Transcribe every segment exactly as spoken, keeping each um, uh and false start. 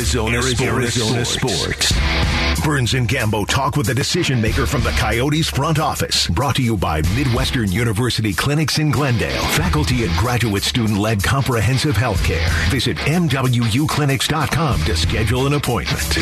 Arizona, Arizona, Arizona Sports. Sports. Burns and Gambo talk with a decision maker from the Coyotes front office. Brought to you by Midwestern University Clinics in Glendale. Faculty and graduate student-led comprehensive health care. Visit M W U clinics dot com to schedule an appointment.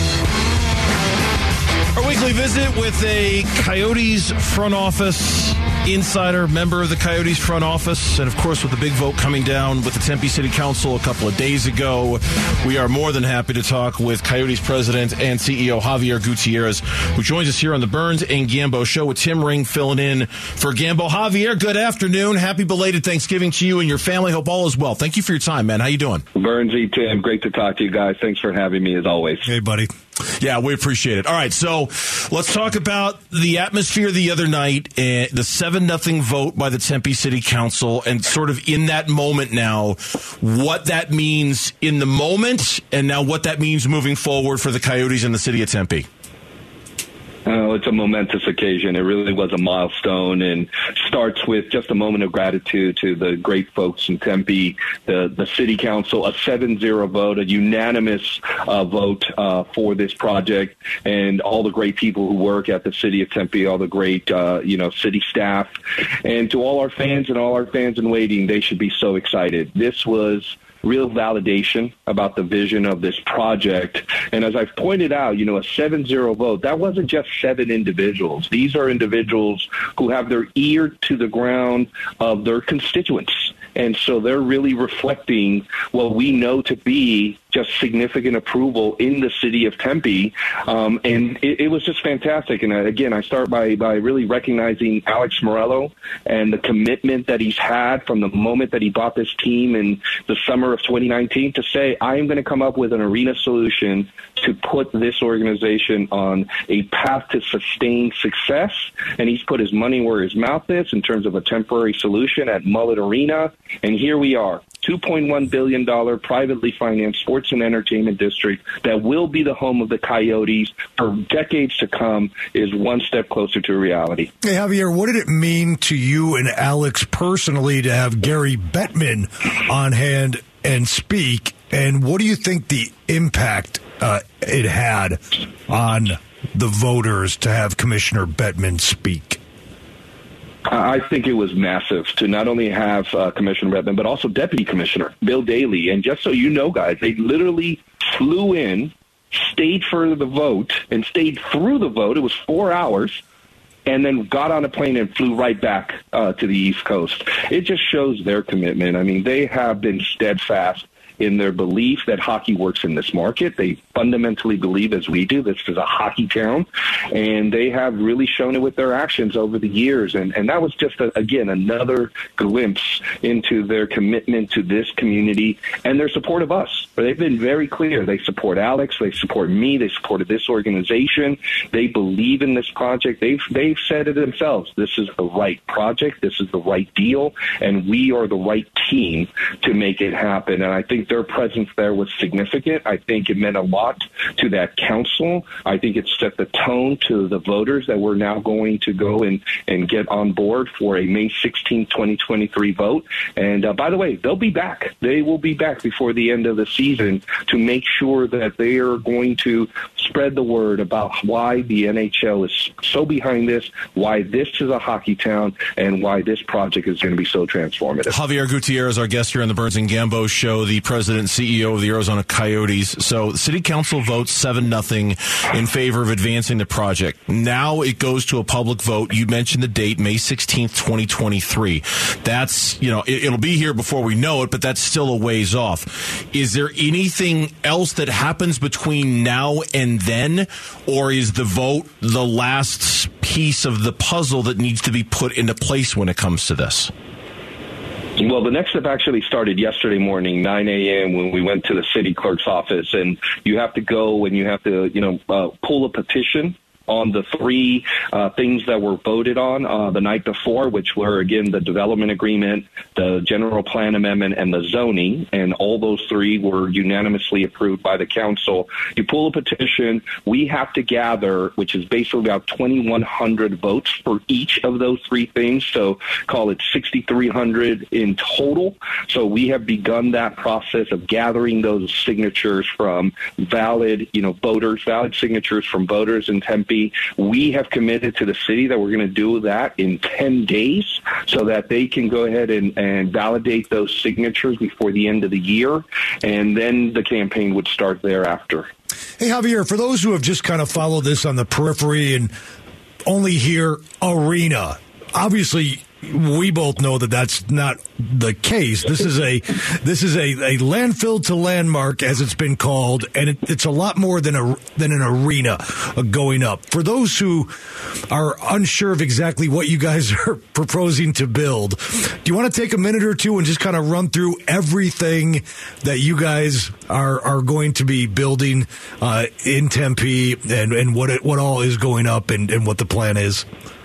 Our weekly visit with a Coyotes front office insider, member of the Coyotes front office, and of course with the big vote coming down with the Tempe City Council a couple of days ago, we are more than happy to talk with Coyotes president and C E O Javier Gutierrez, who joins us here on the Burns and Gambo show with Tim Ring filling in for Gambo. Javier, good afternoon. Happy belated Thanksgiving to you and your family. Hope all is well. Thank you for your time, man. How you doing? Burnsy, Tim, great to talk to you guys. Thanks for having me as always. Hey, buddy. Yeah, we appreciate it. All right, so let's talk about the atmosphere the other night, uh, the seven nothing vote by the Tempe City Council, and sort of in that moment now, what that means in the moment, and now what that means moving forward for the Coyotes in the city of Tempe. Oh, it's a momentous occasion. It really was a milestone, and starts with just a moment of gratitude to the great folks in Tempe, the, the city council, a seven zero vote, a unanimous uh, vote uh, for this project, and all the great people who work at the city of Tempe, all the great, uh, you know, city staff, and to all our fans and all our fans in waiting, they should be so excited. This was real validation about the vision of this project. And as I've pointed out, you know, a seven zero vote, that wasn't just seven individuals. These are individuals who have their ear to the ground of their constituents. And so they're really reflecting what we know to be just significant approval in the city of Tempe. Um, and it, it was just fantastic. And again, I start by, by really recognizing Alex Morello and the commitment that he's had from the moment that he bought this team in the summer of twenty nineteen to say, I am going to come up with an arena solution to put this organization on a path to sustained success. And he's put his money where his mouth is in terms of a temporary solution at Mullet Arena. And here we are. two point one billion dollars privately financed sports and entertainment district that will be the home of the Coyotes for decades to come is one step closer to reality. Hey, Javier, what did it mean to you and Alex personally to have Gary Bettman on hand and speak? And what do you think the impact uh, it had on the voters to have Commissioner Bettman speak? I think it was massive to not only have uh, Commissioner Bettman, but also Deputy Commissioner Bill Daly. And just so you know, guys, they literally flew in, stayed for the vote, and stayed through the vote. It was four hours, and then got on a plane and flew right back uh, to the East Coast. It just shows their commitment. I mean, they have been steadfast in their belief that hockey works in this market. They fundamentally believe, as we do, this is a hockey town, and they have really shown it with their actions over the years. And, and that was just, a, again, another glimpse into their commitment to this community and their support of us. But they've been very clear. They support Alex. They support me. They supported this organization. They believe in this project. They've, they've said it themselves. This is the right project. This is the right deal, and we are the right team to make it happen. And I think their presence there was significant. I think it meant a lot to that council. I think it set the tone to the voters that we're now going to go and, and get on board for a May sixteenth, twenty twenty-three vote. And uh, by the way, they'll be back. They will be back before the end of the season to make sure that they are going to spread the word about why the N H L is so behind this, why this is a hockey town, and why this project is going to be so transformative. Javier Gutierrez, our guest here on the Burns and Gambo show, the president and C E O of the Arizona Coyotes. So the city council votes seven nothing in favor of advancing the project. Now it goes to a public vote. You mentioned the date, May sixteenth, twenty twenty-three. That's, you know, it, it'll be here before we know it, but that's still a ways off. Is there anything else that happens between now and then, or is the vote the last piece of the puzzle that needs to be put into place when it comes to this? Well, the next step actually started yesterday morning, nine a.m., when we went to the city clerk's office. And you have to go and you have to, you know, uh, pull a petition on the three uh, things that were voted on uh, the night before, which were, again, the development agreement, the general plan amendment, and the zoning, and all those three were unanimously approved by the council. You pull a petition, we have to gather, which is basically about twenty-one hundred votes for each of those three things, so call it sixty-three hundred in total. So we have begun that process of gathering those signatures from valid, you know, voters, valid signatures from voters in Tempe. We have committed to the city that we're going to do that in ten days so that they can go ahead and, and validate those signatures before the end of the year, and then the campaign would start thereafter. Hey, Javier, for those who have just kind of followed this on the periphery and only hear arena, obviously we both know that that's not the case. This is a this is a, a landfill to landmark, as it's been called, and it, it's a lot more than a than an arena going up. For those who are unsure of exactly what you guys are proposing to build, do you want to take a minute or two and just kind of run through everything that you guys are are going to be building uh, in Tempe, and, and what it, what all is going up, and, and what the plan is?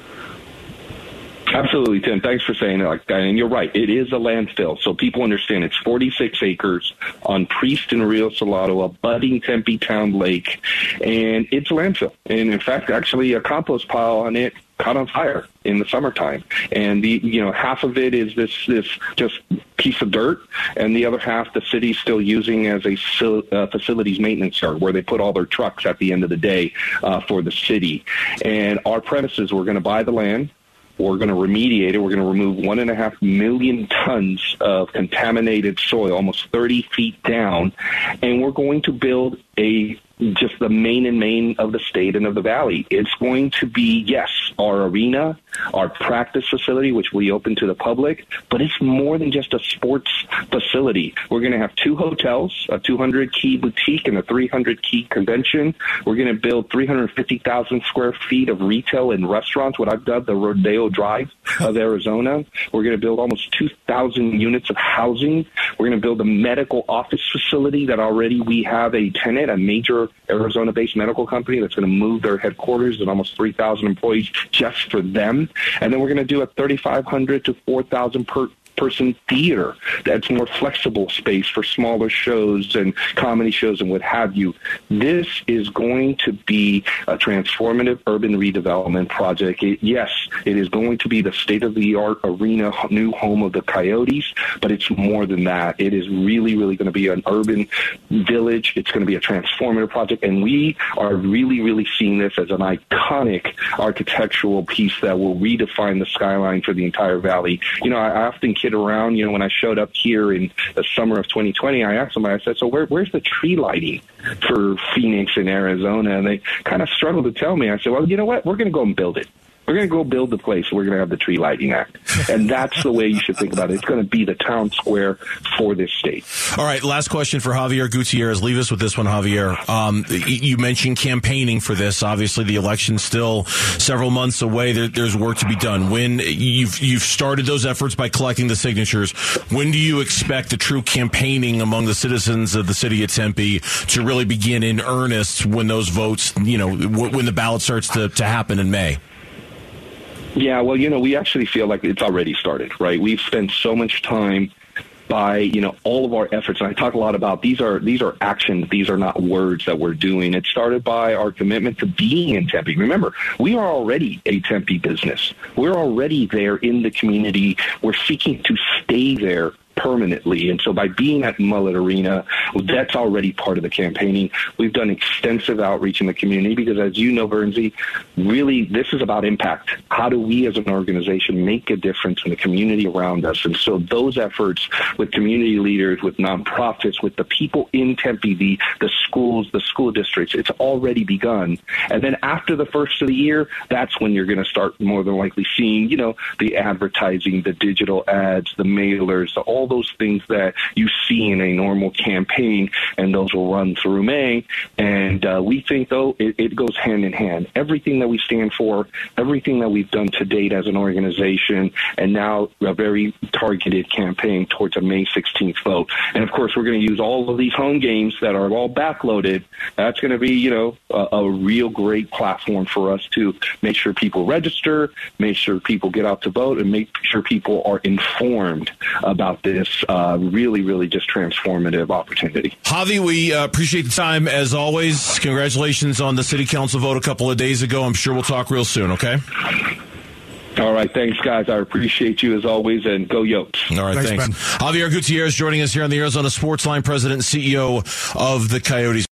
Absolutely, Tim. Thanks for saying it like that. And you're right. It is a landfill. So people understand it's forty-six acres on Priest and Rio Salado, a budding Tempe Town Lake. And it's a landfill. And in fact, actually a compost pile on it caught on fire in the summertime. And the, you know, half of it is this, this just piece of dirt. And the other half, the city's still using as a uh, facilities maintenance yard where they put all their trucks at the end of the day uh, for the city. And our premises, we're going to buy the land. We're going to remediate it. We're going to remove one and a half million tons of contaminated soil, almost thirty feet down, and we're going to build a just the main and main of the state and of the valley. It's going to be, yes, our arena, our practice facility, which we open to the public, but it's more than just a sports facility. We're going to have two hotels, a two hundred key boutique and a three hundred key convention. We're going to build three hundred fifty thousand square feet of retail and restaurants, what I've dubbed the Rodeo Drive of Arizona. We're going to build almost two thousand units of housing. We're going to build a medical office facility that already we have a tenant, a major Arizona-based medical company that's going to move their headquarters and almost three thousand employees just for them. And then we're going to do a thirty-five hundred to four thousand per person theater that's more flexible space for smaller shows and comedy shows and what have you. This is going to be a transformative urban redevelopment project. It, yes, it is going to be the state-of-the-art arena, new home of the Coyotes, but it's more than that. It is really, really going to be an urban village. It's going to be a transformative project, and we are really, really seeing this as an iconic architectural piece that will redefine the skyline for the entire valley. You know, I, I often kid around, you know, when I showed up here in the summer of twenty twenty, I asked somebody, I said, so where, where's the tree lighting for Phoenix and Arizona? And they kind of struggled to tell me. I said, well, you know what? We're going to go and build it. We're going to go build the place. We're going to have the tree lighting act. And that's the way you should think about it. It's going to be the town square for this state. All right, last question for Javier Gutierrez. Leave us with this one, Javier. Um, you mentioned campaigning for this. Obviously, the election's still several months away. There, there's work to be done. When you've, you've started those efforts by collecting the signatures, when do you expect the true campaigning among the citizens of the city of Tempe to really begin in earnest when those votes, you know, when the ballot starts to, to happen in May? Yeah, well, you know, we actually feel like it's already started, right? We've spent so much time by, you know, all of our efforts. And I talk a lot about these are these are actions. These are not words that we're doing. It started by our commitment to being in Tempe. Remember, we are already a Tempe business. We're already there in the community. We're seeking to stay there permanently. And so by being at Mullet Arena, that's already part of the campaigning. We've done extensive outreach in the community because, as you know, Bernsey, really this is about impact. How do we as an organization make a difference in the community around us? And so those efforts with community leaders, with nonprofits, with the people in Tempe, the, the schools, the school districts, it's already begun. And then after the first of the year, that's when you're going to start more than likely seeing, you know, the advertising, the digital ads, the mailers, the, all those things that you see in a normal campaign, and those will run through May. And uh, we think, though, it, it goes hand in hand. Everything that that we stand for, everything that we've done to date as an organization, and now a very targeted campaign towards a May sixteenth vote. And, of course, we're going to use all of these home games that are all backloaded. That's going to be, you know, a, a real great platform for us to make sure people register, make sure people get out to vote, and make sure people are informed about this uh, really, really just transformative opportunity. Javi, we uh, appreciate the time as always. Congratulations on the city council vote a couple of days ago. I'm sure we'll talk real soon, okay? All right. Thanks, guys. I appreciate you as always, and go Yokes. All right. Thanks. thanks. Javier Gutierrez joining us here on the Arizona Sportsline, president and C E O of the Coyotes.